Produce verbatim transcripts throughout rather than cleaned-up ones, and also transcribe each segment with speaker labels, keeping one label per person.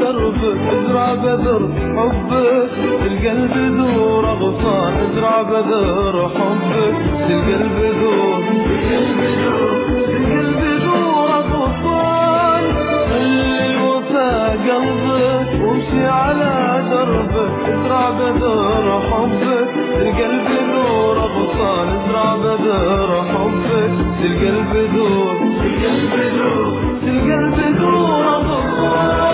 Speaker 1: دربك ازرع بذر حبك القلب ذور أغصان ازرع بذر حبك القلب ذور القلب ذور أغصان خلي الوفا قلبك وامشي على دربك ازرع بذر حبك القلب ذور أغصان ازرع بذر حبك القلب ذور القلب ذور القلب ذور أغصان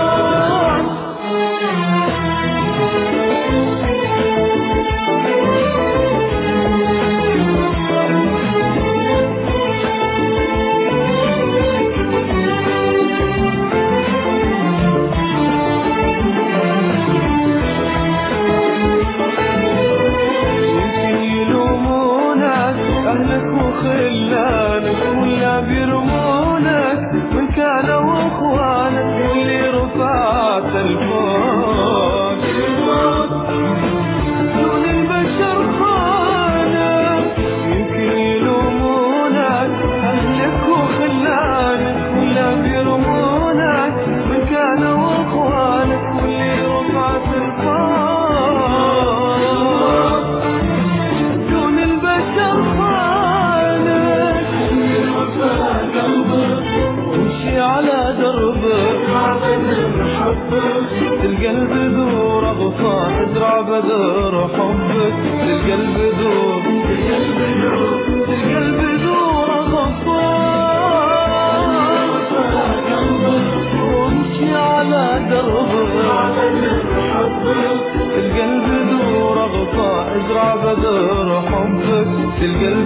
Speaker 1: أهلك وخلانك ولا بيرمونك من كانوا أخوانك واللي رفعت الفوق دون البشر خانك يمكن يلومونك أهلك وخلانك ولا بيرمونك من كانوا أخوانك واللي رفعت الفوق دون البشر وامشي على دربك القلب ذور أغصان ازرع بذر حبك القلب ذور القلب ذور أغصان وامشي على دربك القلب ذور أغصان ازرع بذر حبك القلب